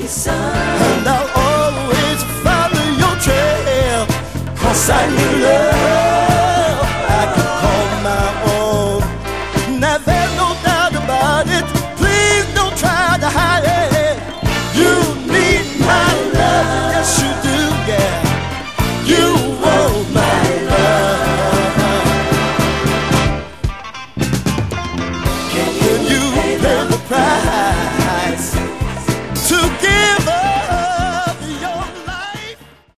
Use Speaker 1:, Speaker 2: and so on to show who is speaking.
Speaker 1: And I'll always follow your trail, 'cause I need love.